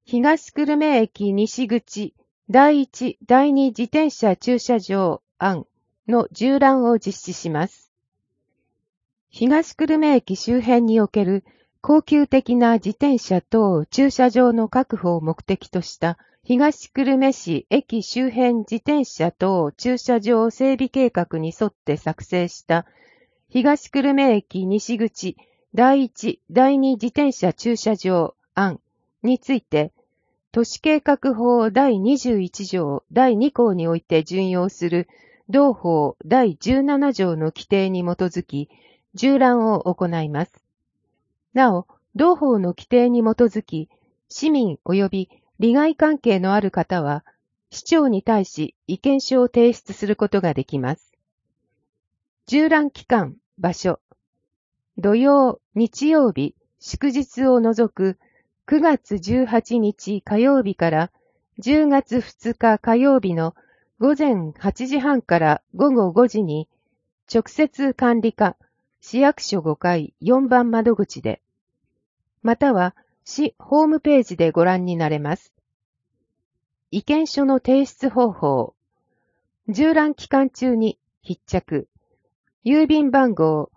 東久留米駅西口第1、第2自転車駐車場案の縦覧を実施します。東久留米駅周辺における恒久的な自転車等駐車場の確保を目的とした東久留米市駅周辺自転車等駐車場整備計画に沿って作成した東久留米駅西口第1、第2自転車駐車場案について、都市計画法第21条第2項において準用する同法第17条の規定に基づき、縦覧を行います。なお、同法の規定に基づき、市民及び利害関係のある方は、市長に対し意見書を提出することができます。縦覧期間、場所。土曜、日曜日、祝日を除く9月18日火曜日から10月2日火曜日の午前8時半から午後5時に、直接管理課、市役所5階4番窓口で、または市ホームページでご覧になれます。意見書の提出方法。縦覧期間中に必着。郵便番号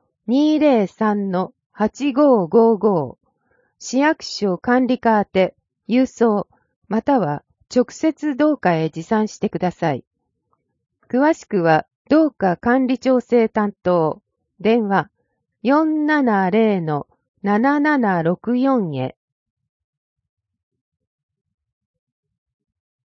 203-8555 市役所管理課宛て郵送または直接同課へ持参してください。詳しくは同課管理調整担当電話 470-7764 へ